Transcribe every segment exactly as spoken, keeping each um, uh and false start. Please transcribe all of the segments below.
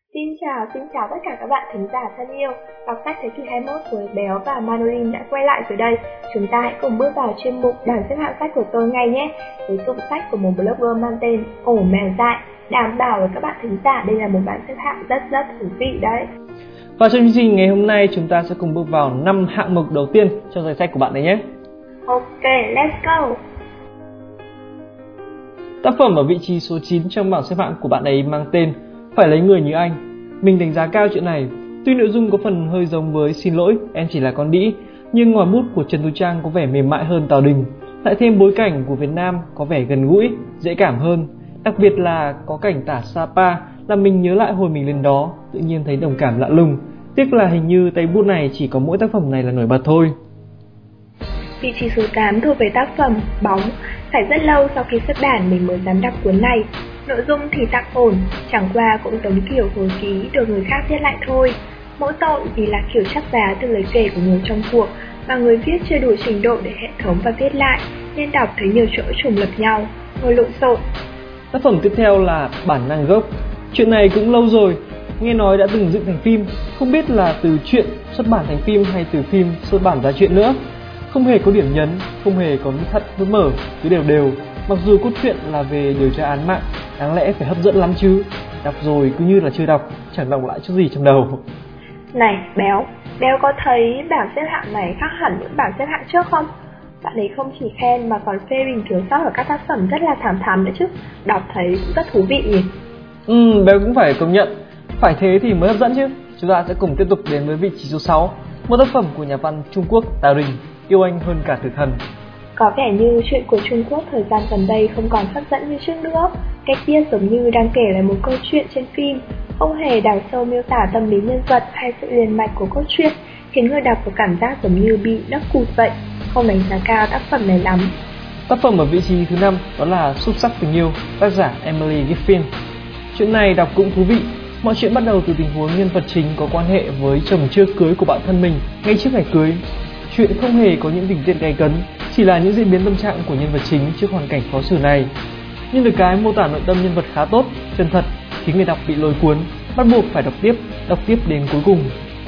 Xin chào, xin chào tất cả các bạn thính giả thân yêu. Đọc sách thế kỷ hai mươi mốt với Béo và Manolin đã quay lại rồi đây. Chúng ta hãy cùng bước vào chuyên mục bảng xếp hạng sách của tôi ngay nhé. Với tụng sách của một blogger mang tên Ổ Mèo Dại. Đảm bảo với các bạn thính giả đây là một bảng xếp hạng rất rất thú vị đấy. Và trong chương trình ngày hôm nay chúng ta sẽ cùng bước vào năm hạng mục đầu tiên trong danh sách của bạn đấy nhé. Ok, let's go. Tác phẩm ở vị trí số chín trong bảng xếp hạng của bạn ấy mang tên Phải lấy người như anh. Mình đánh giá cao chuyện này. Tuy nội dung có phần hơi giống với Xin lỗi, em chỉ là con đĩ, nhưng ngòi bút của Trần Tú Trang có vẻ mềm mại hơn Tào Đình. Lại thêm bối cảnh của Việt Nam có vẻ gần gũi, dễ cảm hơn. Đặc biệt là có cảnh tả Sapa làm mình nhớ lại hồi mình lên đó, tự nhiên thấy đồng cảm lạ lùng. Tiếc là hình như tay bút này chỉ có mỗi tác phẩm này là nổi bật thôi. Vị trí số tám thuộc về tác phẩm Bóng. Phải rất lâu sau khi xuất bản mình mới dám đọc cuốn này. Nội dung thì tạm ổn, chẳng qua cũng giống kiểu hồi ký được người khác viết lại thôi. Mỗi tội vì là kiểu chắp vá từ lời kể của người trong cuộc mà người viết chưa đủ trình độ để hệ thống và viết lại, nên đọc thấy nhiều chỗ trùng lặp nhau, ngồi lộn xộn. Tác phẩm tiếp theo là Bản năng gốc. Chuyện này cũng lâu rồi, nghe nói đã từng dựng thành phim, không biết là từ truyện xuất bản thành phim hay từ phim xuất bản ra truyện nữa. Không hề có điểm nhấn, không hề có nút thắt nút mở, cứ đều đều. Mặc dù cốt truyện là về điều tra án mạng, đáng lẽ phải hấp dẫn lắm chứ. Đọc rồi cứ như là chưa đọc, chẳng đọc lại chút gì trong đầu. Này Béo, Béo có thấy bảng xếp hạng này khác hẳn những bảng xếp hạng trước không? Bạn ấy không chỉ khen mà còn phê bình thiếu sót ở các tác phẩm rất là thảm thảm nữa chứ. Đọc thấy cũng rất thú vị nhỉ. Ừ, Béo cũng phải công nhận. Phải thế thì mới hấp dẫn chứ. Chúng ta sẽ cùng tiếp tục đến với vị trí số sáu, một tác phẩm của nhà văn Trung Quốc Tào Đình, Yêu anh hơn cả tử thần. Có vẻ như chuyện của Trung Quốc thời gian gần đây không còn hấp dẫn như trước nữa. Cái kia giống như đang kể lại một câu chuyện trên phim, không hề đào sâu miêu tả tâm lý nhân vật hay sự liền mạch của cốt truyện, khiến người đọc có cảm giác giống như bị đắp cụt vậy. Không đánh giá cao tác phẩm này lắm. Tác phẩm ở vị trí thứ năm đó là Xúc sắc tình yêu, tác giả Emily Giffin. Chuyện này đọc cũng thú vị. Mọi chuyện bắt đầu từ tình huống nhân vật chính có quan hệ với chồng chưa cưới của bạn thân mình ngay trước ngày cưới. Chuyện không hề có những tình tiết gay cấn, chỉ là những diễn biến tâm trạng của nhân vật chính trước hoàn cảnh khó xử này. Nhưng được cái mô tả nội tâm nhân vật khá tốt, chân thật, khiến người đọc bị lôi cuốn, bắt buộc phải đọc tiếp, đọc tiếp đến cuối cùng.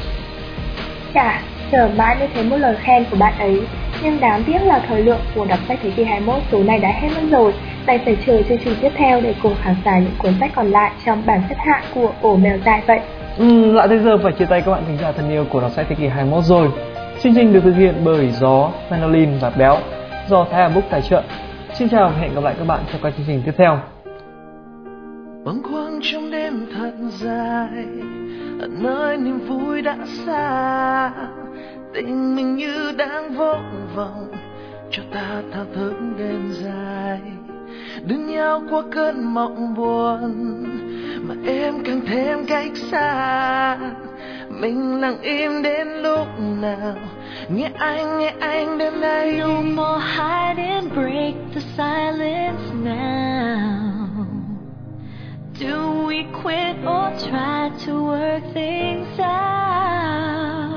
Chà, chờ mãi mới thấy một lời khen của bạn ấy, nhưng đáng tiếc là thời lượng của đọc sách thế kỷ hai mươi mốt số này đã hết mất rồi, đành phải chờ chương trình tiếp theo để cùng khám phá những cuốn sách còn lại trong bảng xếp hạng của Ổ Mèo Dại vậy. Ừ, lại tới giờ phải chia tay các bạn thính giả thân yêu của đọc sách thế kỷ hai mươi mốt rồi. Chương trình được thực hiện bởi Gió, Manolin và Béo, do Thái Hà Book tài trợ. Xin chào và hẹn gặp lại các bạn trong các chương trình tiếp theo. Bâng khuâng trong đêm thật dài, ở nơi niềm vui đã xa, tình mình như đang vô vọng, cho ta thao thức đêm dài, đưa nhau qua cơn mộng buồn mà em càng thêm cách xa. Mình lặng im đến lúc nào, nghe anh, nghe anh đêm nay. No more hide and break the silence now. Do we quit or try to work things out?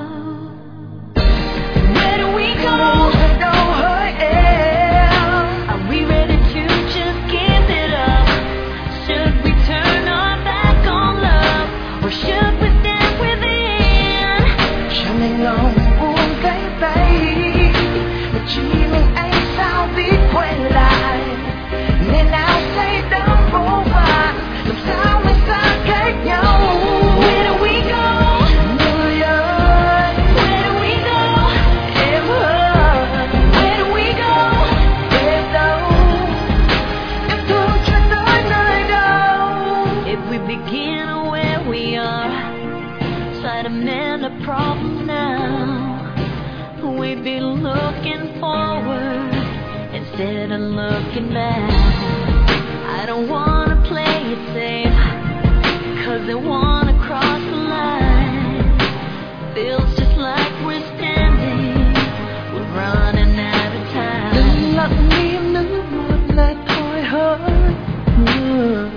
Where do we go? Đâu hỡi em, Are we ready to just give it up? Should we turn our back on love? Or should we stand within? cho nên lòng buông cánh tay, mà chỉ mình anh sao biết quay lại. Ngày nào say đắm vô vàn, làm sao mới xa cách nhau. Where do we go? Người ơi, Where do we go? em ơi, Where do we go? về đâu, em thương cho tới nơi đâu. If we begin where we are, try to mend the problem now, we'd be looking forward instead of looking back. I don't wanna play it safe, cause they wanna cross the line. Feels just like we're standing, we're running out of time. Đừng lặng im nước mắt lại thôi hỡi người,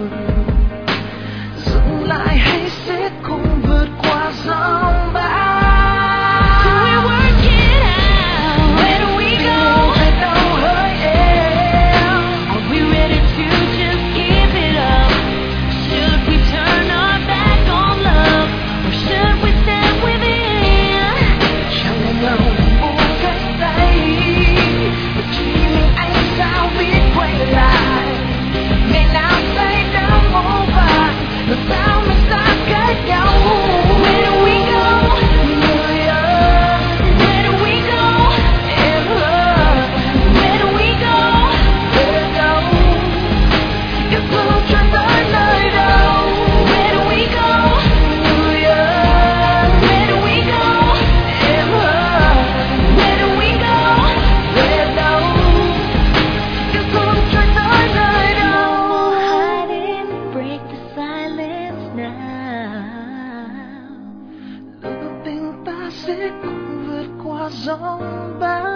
dừng lại hay sẽ cùng vượt qua dòng bão. So we work it out. Where do we go? Về đâu hỡi em, Are we ready to just give it up? giông bão.